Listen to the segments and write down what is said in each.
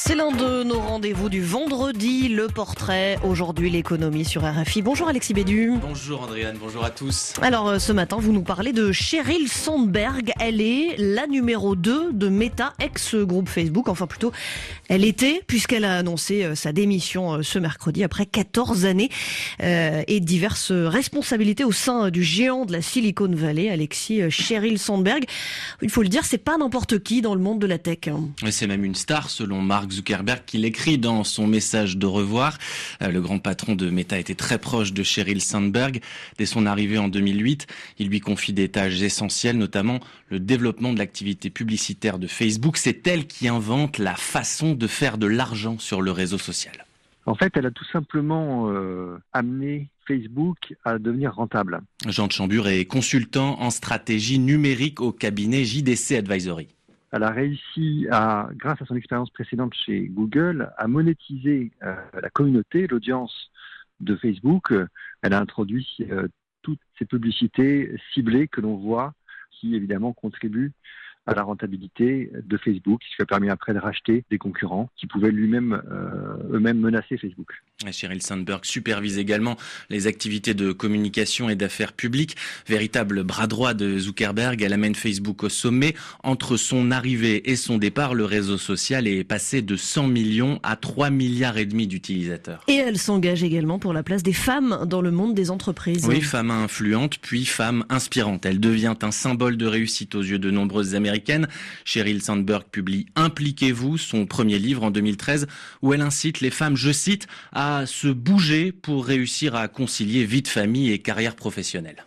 C'est l'un de nos rendez-vous du vendredi, le portrait. Aujourd'hui, l'économie sur RFI. Bonjour Alexis Bédu. Bonjour Andréane, bonjour à tous. Alors ce matin, vous nous parlez de Sheryl Sandberg. Elle est la numéro 2 de Meta, ex-groupe Facebook. Enfin plutôt, elle était, puisqu'elle a annoncé sa démission ce mercredi après 14 années et diverses responsabilités au sein du géant de la Silicon Valley, Alexis. Sheryl Sandberg. Il faut le dire, c'est pas n'importe qui dans le monde de la tech. Mais c'est même une star selon Mark Zuckerberg qui l'écrit dans son message de revoir. Le grand patron de Meta était très proche de Sheryl Sandberg. Dès son arrivée en 2008, il lui confie des tâches essentielles, notamment le développement de l'activité publicitaire de Facebook. C'est elle qui invente la façon de faire de l'argent sur le réseau social. En fait, elle a tout simplement amené Facebook à devenir rentable. Jean de Chambure est consultant en stratégie numérique au cabinet JDC Advisory. Elle a réussi, grâce à son expérience précédente chez Google, à monétiser la communauté, l'audience de Facebook. Elle a introduit toutes ces publicités ciblées que l'on voit, qui évidemment contribuent à la rentabilité de Facebook, ce qui a permis après de racheter des concurrents qui pouvaient eux-mêmes menacer Facebook. Et Sheryl Sandberg supervise également les activités de communication et d'affaires publiques. Véritable bras droit de Zuckerberg, elle amène Facebook au sommet. Entre son arrivée et son départ, le réseau social est passé de 100 millions à 3,5 milliards d'utilisateurs. Et elle s'engage également pour la place des femmes dans le monde des entreprises. Oui, femme influente, puis femme inspirante. Elle devient un symbole de réussite aux yeux de nombreuses Américaines. Sheryl Sandberg publie Impliquez-vous, son premier livre en 2013, où elle incite les femmes, je cite, à se bouger pour réussir à concilier vie de famille et carrière professionnelle.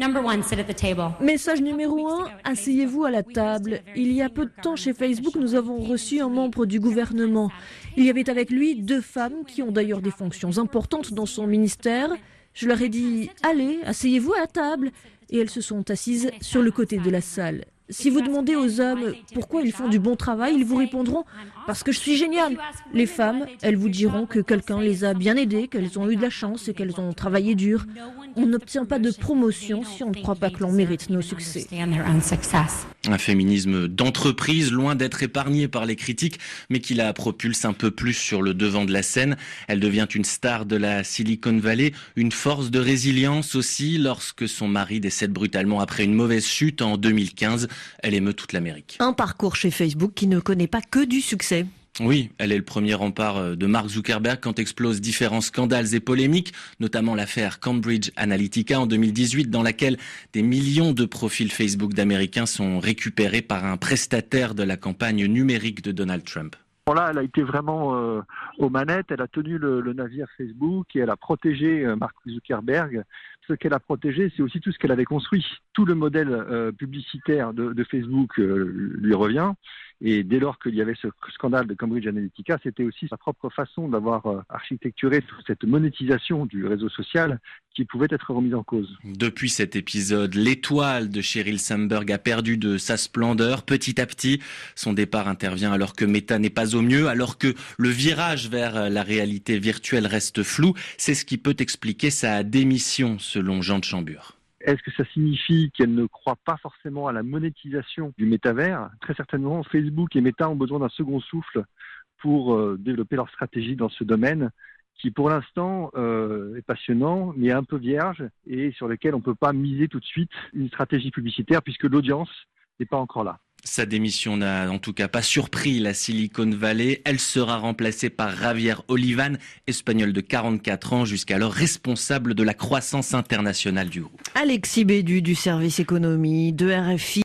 Message numéro 1, asseyez-vous à la table. Il y a peu de temps chez Facebook, nous avons reçu un membre du gouvernement. Il y avait avec lui 2 femmes qui ont d'ailleurs des fonctions importantes dans son ministère. Je leur ai dit, allez, asseyez-vous à la table. Et elles se sont assises sur le côté de la salle. Si vous demandez aux hommes pourquoi ils font du bon travail, ils vous répondront « parce que je suis génial ». Les femmes, elles vous diront que quelqu'un les a bien aidées, qu'elles ont eu de la chance et qu'elles ont travaillé dur. On n'obtient pas de promotion si on ne croit pas que l'on mérite nos succès. Un féminisme d'entreprise, loin d'être épargné par les critiques, mais qui la propulse un peu plus sur le devant de la scène. Elle devient une star de la Silicon Valley, une force de résilience aussi lorsque son mari décède brutalement après une mauvaise chute en 2015. Elle émeut toute l'Amérique. Un parcours chez Facebook qui ne connaît pas que du succès. Oui, elle est le premier rempart de Mark Zuckerberg quand explosent différents scandales et polémiques, notamment l'affaire Cambridge Analytica en 2018, dans laquelle des millions de profils Facebook d'Américains sont récupérés par un prestataire de la campagne numérique de Donald Trump. Là, elle a été vraiment aux manettes, elle a tenu le navire Facebook et elle a protégé Mark Zuckerberg. Ce qu'elle a protégé, c'est aussi tout ce qu'elle avait construit. Tout le modèle publicitaire de Facebook lui revient. Et dès lors qu'il y avait ce scandale de Cambridge Analytica, c'était aussi sa propre façon d'avoir architecturé toute cette monétisation du réseau social qui pouvait être remise en cause. Depuis cet épisode, l'étoile de Sheryl Sandberg a perdu de sa splendeur petit à petit. Son départ intervient alors que Meta n'est pas au mieux, alors que le virage vers la réalité virtuelle reste flou. C'est ce qui peut expliquer sa démission, selon Jean de Chambure. Est-ce que ça signifie qu'elle ne croit pas forcément à la monétisation du métavers ? Très certainement, Facebook et Meta ont besoin d'un second souffle pour développer leur stratégie dans ce domaine qui, pour l'instant, est passionnant, mais un peu vierge et sur lequel on ne peut pas miser tout de suite une stratégie publicitaire puisque l'audience n'est pas encore là. Sa démission n'a en tout cas pas surpris la Silicon Valley. Elle sera remplacée par Javier Olivan, espagnol de 44 ans, jusqu'alors responsable de la croissance internationale du groupe. Alexis Bédu du service économie de RFI.